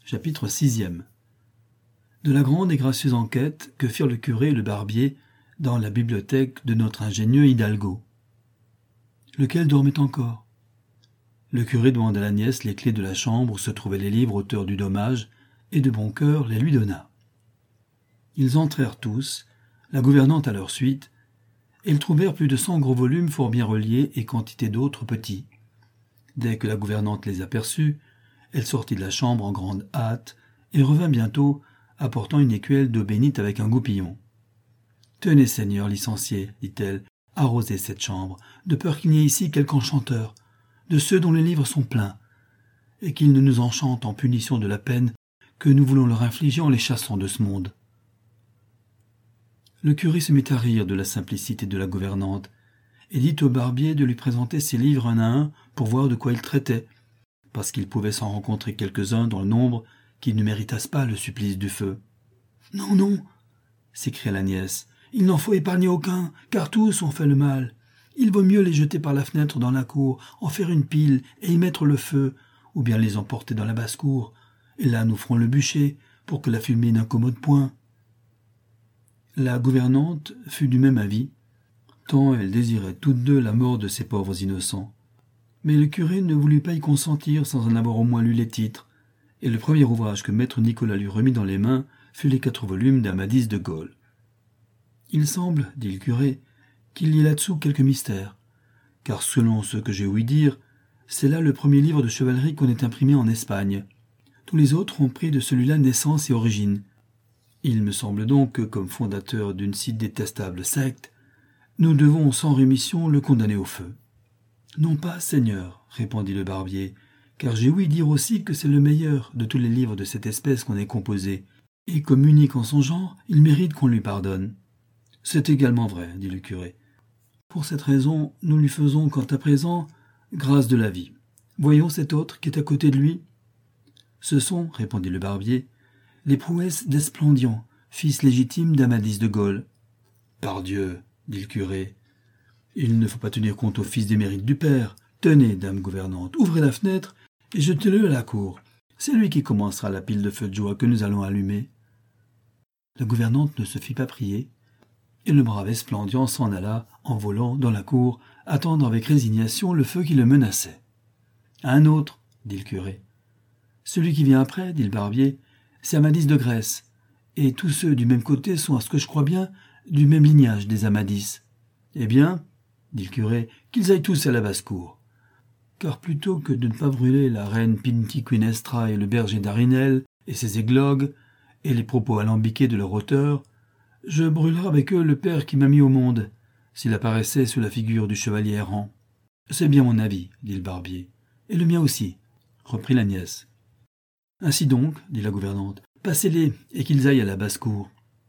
Chapitre 6e. De la grande et gracieuse enquête que firent le curé et le barbier dans la bibliothèque de notre ingénieux Hidalgo. Lequel dormait encore. Le curé demanda à la nièce les clés de la chambre où se trouvaient les livres auteurs du dommage, et de bon cœur les lui donna. Ils entrèrent tous, la gouvernante à leur suite, et ils trouvèrent plus de 100 gros volumes fort bien reliés et quantité d'autres petits. Dès que la gouvernante les aperçut, elle sortit de la chambre en grande hâte et revint bientôt, apportant une écuelle d'eau bénite avec un goupillon. « Tenez, seigneur licencié, dit-elle, arrosez cette chambre, de peur qu'il n'y ait ici quelque enchanteur, de ceux dont les livres sont pleins, et qu'ils ne nous enchantent en punition de la peine que nous voulons leur infliger en les chassant de ce monde. » Le curé se mit à rire de la simplicité de la gouvernante, et dit au barbier de lui présenter ses livres un à un pour voir de quoi ils traitaient, parce qu'il pouvait s'en rencontrer quelques-uns dans le nombre qui ne méritassent pas le supplice du feu. « Non, non !» s'écria la nièce. « Il n'en faut épargner aucun, car tous ont fait le mal. Il vaut mieux les jeter par la fenêtre dans la cour, en faire une pile et y mettre le feu, ou bien les emporter dans la basse-cour, et là nous ferons le bûcher, pour que la fumée n'incommode point. » La gouvernante fut du même avis, tant elle désirait toutes deux la mort de ces pauvres innocents. Mais le curé ne voulut pas y consentir sans en avoir au moins lu les titres, et le premier ouvrage que maître Nicolas lui remit dans les mains fut les 4 volumes d'Amadis de Gaule. « Il semble, dit le curé, qu'il y ait là-dessous quelque mystère, car selon ce que j'ai ouï dire, c'est là le premier livre de chevalerie qu'on ait imprimé en Espagne. Tous les autres ont pris de celui-là naissance et origine. Il me semble donc que, comme fondateur d'une si détestable secte, nous devons sans rémission le condamner au feu. »« Non pas, seigneur, répondit le barbier, car j'ai ouï dire aussi que c'est le meilleur de tous les livres de cette espèce qu'on ait composé, et comme unique en son genre, il mérite qu'on lui pardonne. »« C'est également vrai, dit le curé. Pour cette raison, nous lui faisons, quant à présent, grâce de la vie. Voyons cet autre qui est à côté de lui. »« Ce sont, répondit le barbier, les prouesses d'Esplandian, fils légitime d'Amadis de Gaule. »« Pardieu, dit le curé, il ne faut pas tenir compte au fils des mérites du père. Tenez, dame gouvernante, ouvrez la fenêtre et jetez-le à la cour. C'est lui qui commencera la pile de feux de joie que nous allons allumer. » La gouvernante ne se fit pas prier, et le brave Esplandian s'en alla, en volant, dans la cour, attendre avec résignation le feu qui le menaçait. « Un autre, dit le curé. « Celui qui vient après, dit le barbier, c'est Amadis de Grèce, et tous ceux du même côté sont, à ce que je crois bien, du même lignage des Amadis. Eh bien, dit le curé, qu'ils aillent tous à la basse-cour. Car plutôt que de ne pas brûler la reine Pintiquinestra et le berger d'Arinel et ses églogues, et les propos alambiqués de leur auteur, je brûlerai avec eux le père qui m'a mis au monde, s'il apparaissait sous la figure du chevalier errant. C'est bien mon avis, dit le barbier. Et le mien aussi, reprit la nièce. Ainsi donc, dit la gouvernante, passez-les et qu'ils aillent à la basse-cour.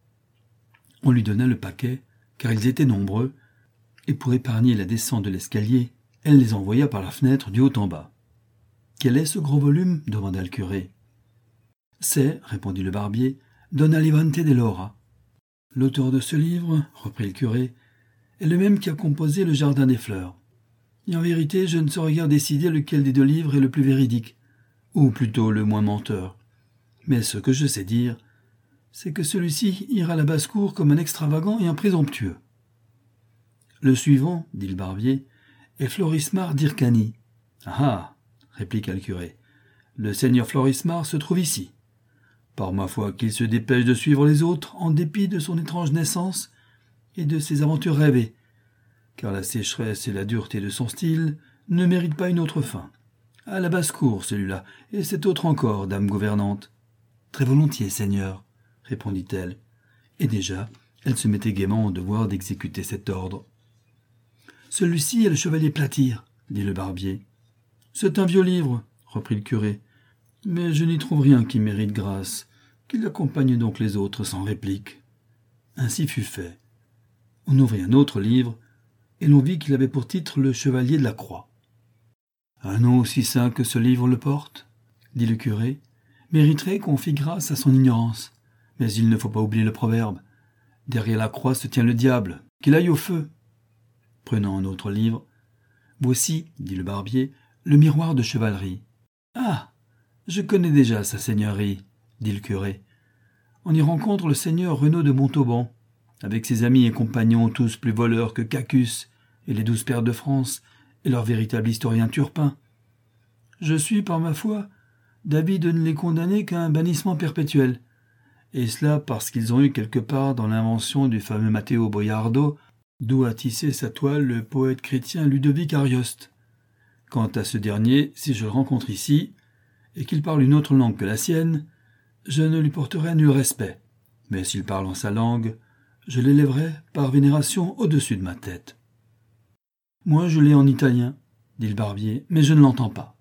On lui donna le paquet, car ils étaient nombreux, et pour épargner la descente de l'escalier, elle les envoya par la fenêtre du haut en bas. « Quel est ce gros volume ?» demanda le curé. « C'est, répondit le barbier, Dona Levante de Lora. »« L'auteur de ce livre, reprit le curé, est le même qui a composé Le Jardin des Fleurs. Et en vérité, je ne saurais guère décider lequel des 2 livres est le plus véridique, ou plutôt le moins menteur. Mais ce que je sais dire, c'est que celui-ci ira à la basse-cour comme un extravagant et un présomptueux. » Le suivant, dit le barbier, est Florismar d'Hyrcanie. « Ah !» répliqua le curé. « Le seigneur Florismar se trouve ici. Par ma foi qu'il se dépêche de suivre les autres en dépit de son étrange naissance et de ses aventures rêvées, car la sécheresse et la dureté de son style ne méritent pas une autre fin. À la basse-cour, celui-là, et cet autre encore, dame gouvernante. »« Très volontiers, seigneur, » répondit-elle, et déjà elle se mettait gaiement au devoir d'exécuter cet ordre. « Celui-ci est le chevalier Platire, » dit le barbier. « C'est un vieux livre, » reprit le curé, « mais je n'y trouve rien qui mérite grâce, qu'il accompagne donc les autres sans réplique. » Ainsi fut fait. On ouvrit un autre livre, et l'on vit qu'il avait pour titre Le Chevalier de la Croix. « Un nom aussi saint que ce livre le porte, » dit le curé, « mériterait qu'on fît grâce à son ignorance. Mais il ne faut pas oublier le proverbe. Derrière la croix se tient le diable, qu'il aille au feu. » Prenant un autre livre, « Voici, dit le barbier, le miroir de chevalerie. »« Ah ! Je connais déjà sa seigneurie, dit le curé. On y rencontre le seigneur Renaud de Montauban, avec ses amis et compagnons tous plus voleurs que Cacus et les 12 pairs de France et leur véritable historien Turpin. Je suis, par ma foi, d'avis de ne les condamner qu'à un bannissement perpétuel, et cela parce qu'ils ont eu quelque part dans l'invention du fameux Matteo Boiardo, d'où a tissé sa toile le poète chrétien Ludovic Arioste. Quant à ce dernier, si je le rencontre ici, et qu'il parle une autre langue que la sienne, je ne lui porterai nul respect, mais s'il parle en sa langue, je l'élèverai par vénération au-dessus de ma tête. Moi, je l'ai en italien, dit le barbier, mais je ne l'entends pas.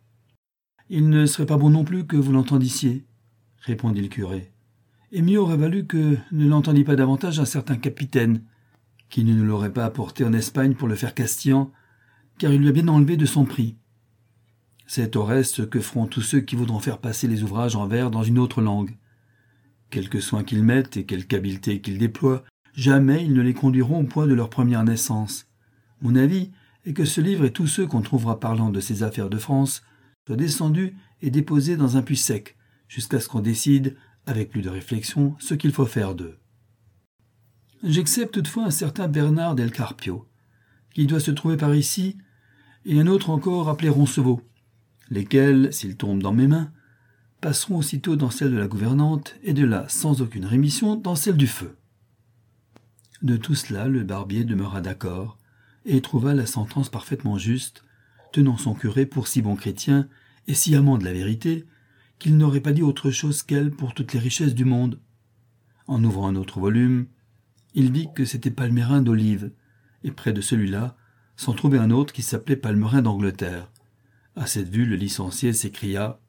Il ne serait pas bon non plus que vous l'entendissiez, répondit le curé, et mieux aurait valu que ne l'entendît pas davantage un certain capitaine, qui ne nous l'aurait pas apporté en Espagne pour le faire castillan, car il lui a bien enlevé de son prix. C'est au reste ce que feront tous ceux qui voudront faire passer les ouvrages en vers dans une autre langue. Quelque soin qu'ils mettent et quelque habileté qu'ils déploient, jamais ils ne les conduiront au point de leur première naissance. Mon avis est que ce livre et tous ceux qu'on trouvera parlant de ces affaires de France soient descendus et déposés dans un puits sec, jusqu'à ce qu'on décide, avec plus de réflexion, ce qu'il faut faire d'eux. J'accepte toutefois un certain Bernard del Carpio, qui doit se trouver par ici, et un autre encore appelé Roncevaux, lesquels, s'ils tombent dans mes mains, passeront aussitôt dans celle de la gouvernante, et de là, sans aucune rémission, dans celle du feu. De tout cela, le barbier demeura d'accord, et trouva la sentence parfaitement juste, tenant son curé pour si bon chrétien et si amant de la vérité, qu'il n'aurait pas dit autre chose qu'elle pour toutes les richesses du monde. En ouvrant un autre volume, il vit que c'était Palmérin d'Olive, et près de celui-là s'en trouvait un autre qui s'appelait Palmerin d'Angleterre. À cette vue, le licencié s'écria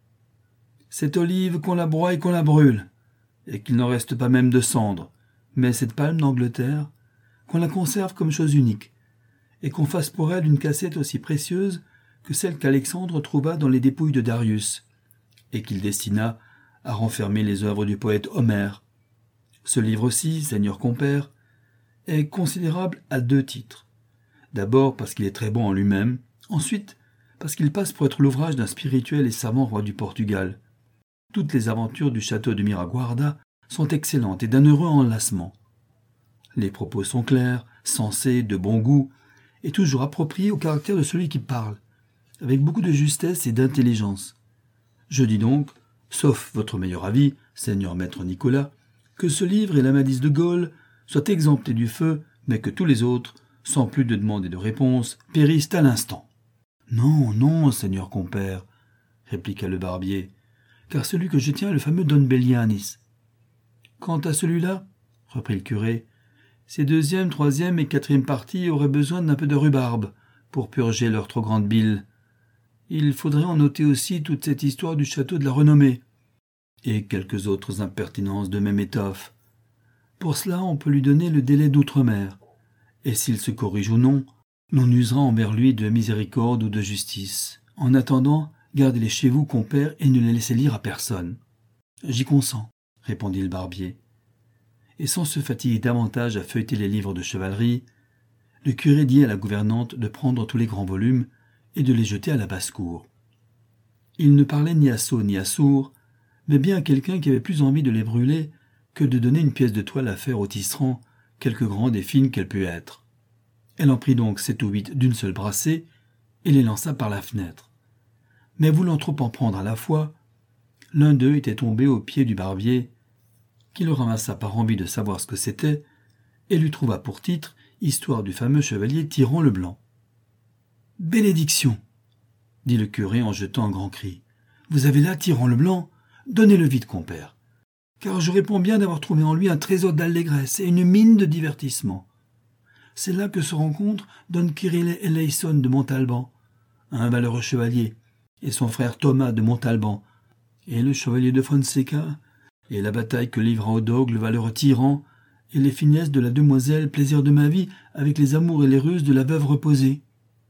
« Cette olive qu'on la broie et qu'on la brûle, et qu'il n'en reste pas même de cendre, mais cette palme d'Angleterre, qu'on la conserve comme chose unique, et qu'on fasse pour elle une cassette aussi précieuse que celle qu'Alexandre trouva dans les dépouilles de Darius, et qu'il destina à renfermer les œuvres du poète Homère. Ce livre-ci, seigneur compère, est considérable à 2 titres. D'abord parce qu'il est très bon en lui-même, ensuite parce qu'il passe pour être l'ouvrage d'un spirituel et savant roi du Portugal. Toutes les aventures du château de Miraguarda sont excellentes et d'un heureux enlacement. Les propos sont clairs, sensés, de bon goût, et toujours appropriés au caractère de celui qui parle, avec beaucoup de justesse et d'intelligence. Je dis donc, sauf votre meilleur avis, seigneur maître Nicolas, que ce livre et l'Amadis de Gaulle soient exemptés du feu, mais que tous les autres, sans plus de demande et de réponse, périssent à l'instant. « Non, non, seigneur compère, répliqua le barbier, car celui que je tiens est le fameux Don Bellianis. Quant à celui-là, reprit le curé, ses 2e, 3e et 4e parties auraient besoin d'un peu de rhubarbe pour purger leur trop grande bile. Il faudrait en noter aussi toute cette histoire du château de la Renommée, et quelques autres impertinences de même étoffe. Pour cela, on peut lui donner le délai d'outre-mer, et s'il se corrige ou non, l'on usera envers lui de miséricorde ou de justice. En attendant, gardez-les chez vous, compère, et ne les laissez lire à personne. »« J'y consens, » répondit le barbier. Et sans se fatiguer davantage à feuilleter les livres de chevalerie, le curé dit à la gouvernante de prendre tous les grands volumes et de les jeter à la basse-cour. Il ne parlait ni à sot ni à sourd, mais bien à quelqu'un qui avait plus envie de les brûler que de donner une pièce de toile à faire au tisserand, quelque grande et fine qu'elle pût être. Elle en prit donc 7 ou 8 d'une seule brassée et les lança par la fenêtre. Mais voulant trop en prendre à la fois, l'un d'eux était tombé aux pieds du barbier, qui le ramassa par envie de savoir ce que c'était, et lui trouva pour titre « Histoire du fameux chevalier Tyran le Blanc ». « Bénédiction !» dit le curé en jetant un grand cri. « Vous avez là Tyran le Blanc ? Donnez-le vite, compère, car je réponds bien d'avoir trouvé en lui un trésor d'allégresse et une mine de divertissement. C'est là que se rencontrent Don Quirille Eleison de Montalban, un valeureux chevalier, et son frère Thomas de Montalban, et le chevalier de Fonseca, et la bataille que livra au dogue le valeureux tyran, et les finesses de la demoiselle plaisir de ma vie avec les amours et les ruses de la veuve reposée,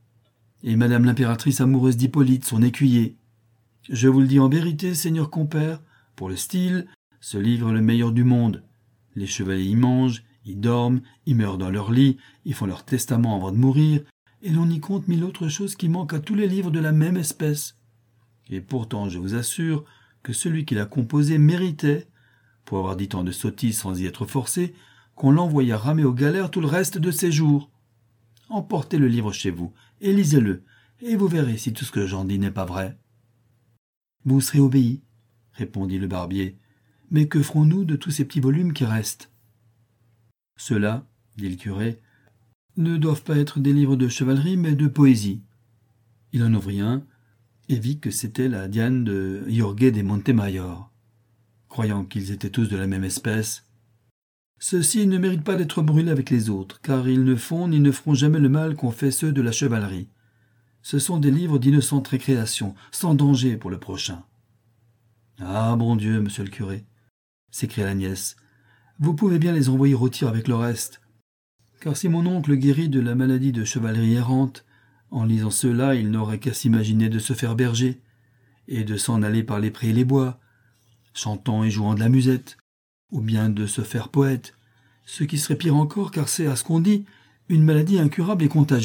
et madame l'impératrice amoureuse d'Hippolyte, son écuyer. Je vous le dis en vérité, seigneur compère, pour le style, ce livre est le meilleur du monde. Les chevaliers y mangent, y dorment, y meurent dans leur lit, y font leur testament avant de mourir, et l'on y compte 1000 autres choses qui manquent à tous les livres de la même espèce. Et pourtant, je vous assure que celui qui l'a composé méritait, pour avoir dit tant de sottises sans y être forcé, qu'on l'envoyât ramer aux galères tout le reste de ses jours. Emportez le livre chez vous, et lisez-le, et vous verrez si tout ce que j'en dis n'est pas vrai. Vous serez obéi, répondit le barbier. Mais que ferons-nous de tous ces petits volumes qui restent? Ceux-là, dit le curé, ne doivent pas être des livres de chevalerie, mais de poésie. Il en ouvrit un, et vit que c'était la Diane de Jorge de Montemayor. Croyant qu'ils étaient tous de la même espèce, ceux-ci ne méritent pas d'être brûlés avec les autres, car ils ne font ni ne feront jamais le mal qu'ont fait ceux de la chevalerie. Ce sont des livres d'innocente récréation, sans danger pour le prochain. « Ah, bon Dieu, monsieur le curé !» s'écria la nièce. « Vous pouvez bien les envoyer rôtir avec le reste. Car si mon oncle guérit de la maladie de chevalerie errante, en lisant ceux-là, il n'aurait qu'à s'imaginer de se faire berger, et de s'en aller par les prés et les bois, chantant et jouant de la musette, ou bien de se faire poète, ce qui serait pire encore, car c'est, à ce qu'on dit, une maladie incurable et contagieuse. »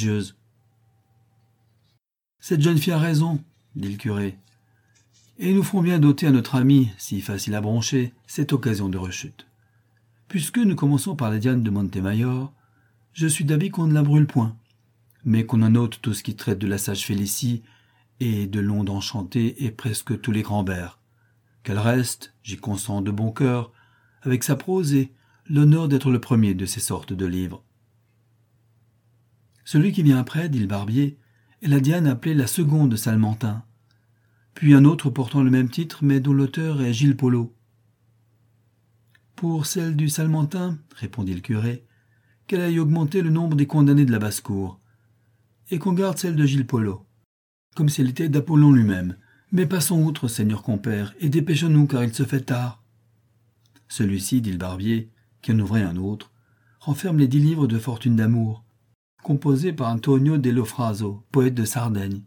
« Cette jeune fille a raison, » dit le curé, « et nous ferons bien doter à notre ami, si facile à broncher, cette occasion de rechute. Puisque nous commençons par la Diane de Montemayor, je suis d'avis qu'on ne la brûle point, mais qu'on en ôte tout ce qui traite de la sage Félicie et de l'onde enchantée et presque tous les grands vers. Qu'elle reste, j'y consens de bon cœur, avec sa prose et l'honneur d'être le premier de ces sortes de livres. Celui qui vient après, dit le barbier, est la Diane appelée la seconde de Salmantin, puis un autre portant le même titre, mais dont l'auteur est Gilles Polo. Pour celle du Salmantin, répondit le curé, qu'elle aille augmenter le nombre des condamnés de la basse-cour, et qu'on garde celle de Gilles Polo, comme si elle était d'Apollon lui-même. Mais passons outre, seigneur compère, et dépêchons-nous, car il se fait tard. Celui-ci, dit le barbier, qui en ouvrait un autre, renferme les 10 livres de fortune d'amour, composés par Antonio dello Fraso, poète de Sardaigne.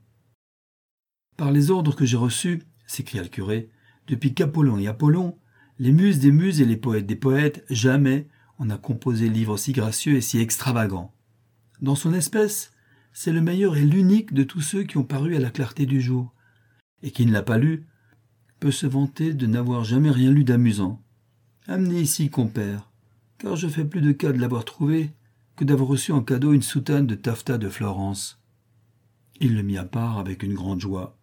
Par les ordres que j'ai reçus, s'écria le curé, depuis qu'Apollon et Apollon, les muses des muses et les poètes des poètes, jamais on a composé livre si gracieux et si extravagant. Dans son espèce, c'est le meilleur et l'unique de tous ceux qui ont paru à la clarté du jour, et qui ne l'a pas lu peut se vanter de n'avoir jamais rien lu d'amusant. Amenez ici, compère, car je fais plus de cas de l'avoir trouvé que d'avoir reçu en cadeau une soutane de taffetas de Florence. Il le mit à part avec une grande joie.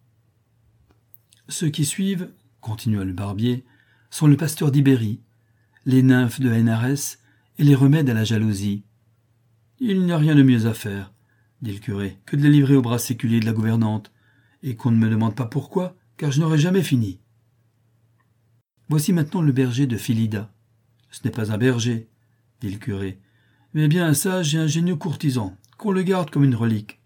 Ceux qui suivent, continua le barbier, sont le pasteur d'Ibérie, les nymphes de Hénarès et les remèdes à la jalousie. Il n'y a rien de mieux à faire, dit le curé, que de les livrer au bras séculier de la gouvernante, et qu'on ne me demande pas pourquoi, car je n'aurai jamais fini. Voici maintenant le berger de Philida. Ce n'est pas un berger, dit le curé, mais bien un sage et ingénieux courtisan, qu'on le garde comme une relique.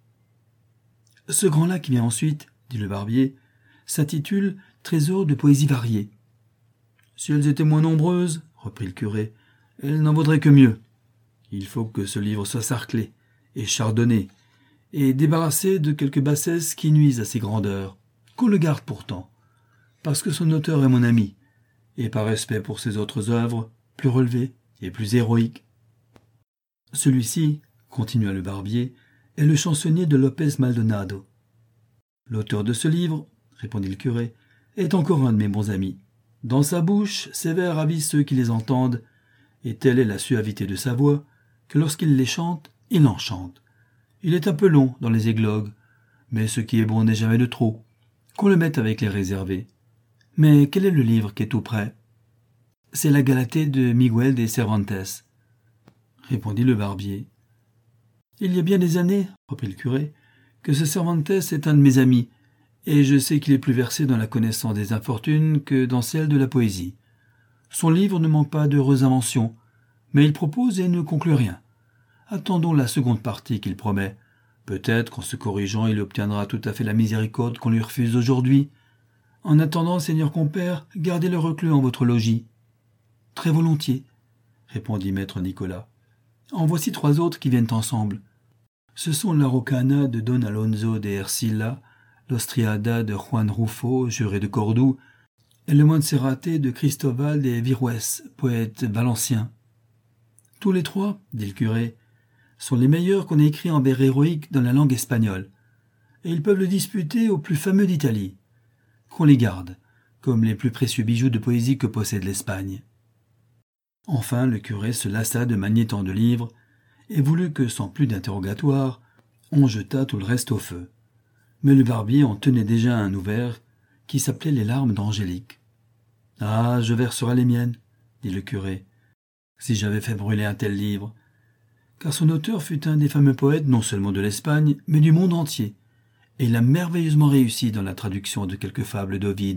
Ce grand-là qui vient ensuite, dit le barbier, s'intitule « Trésor de poésie variée ». Si elles étaient moins nombreuses, reprit le curé, elles n'en vaudraient que mieux. Il faut que ce livre soit sarclé et chardonné, et débarrassé de quelques bassesses qui nuisent à ses grandeurs, qu'on le garde pourtant, parce que son auteur est mon ami, et par respect pour ses autres œuvres, plus relevées et plus héroïques. Celui-ci, continua le barbier, est le chansonnier de Lopez Maldonado. L'auteur de ce livre, répondit le curé, est encore un de mes bons amis. Dans sa bouche, ses vers avisent ceux qui les entendent, et telle est la suavité de sa voix, que lorsqu'il les chante, il en chante. Il est un peu long dans les églogues, mais ce qui est bon n'est jamais de trop, qu'on le mette avec les réservés. Mais quel est le livre qui est tout près? C'est la Galatée de Miguel de Cervantes, répondit le barbier. Il y a bien des années, reprit le curé, que ce Cervantes est un de mes amis, et je sais qu'il est plus versé dans la connaissance des infortunes que dans celle de la poésie. Son livre ne manque pas d'heureuses inventions, mais il propose et ne conclut rien. Attendons la seconde partie qu'il promet. Peut-être qu'en se corrigeant, il obtiendra tout à fait la miséricorde qu'on lui refuse aujourd'hui. En attendant, seigneur compère, gardez le reclus en votre logis. Très volontiers, répondit maître Nicolas. En voici 3 autres qui viennent ensemble. Ce sont l'Araucana de Don Alonso de Ercilla, l'Ostriada de Juan Rufo, juré de Cordoue, et le Monserrate de Cristobal de Virues, poète valencien. Tous les 3, dit le curé, sont les meilleurs qu'on ait écrits en vers héroïques dans la langue espagnole, et ils peuvent le disputer au plus fameux d'Italie. qu'on les garde, comme les plus précieux bijoux de poésie que possède l'Espagne. Enfin, le curé se lassa de manier tant de livres et voulut que, sans plus d'interrogatoire, on jetât tout le reste au feu. Mais le barbier en tenait déjà un ouvert qui s'appelait Les larmes d'Angélique. « Ah, je verserai les miennes, » dit le curé, « si j'avais fait brûler un tel livre, car son auteur fut un des fameux poètes non seulement de l'Espagne, mais du monde entier, et il a merveilleusement réussi dans la traduction de quelques fables d'Ovide. »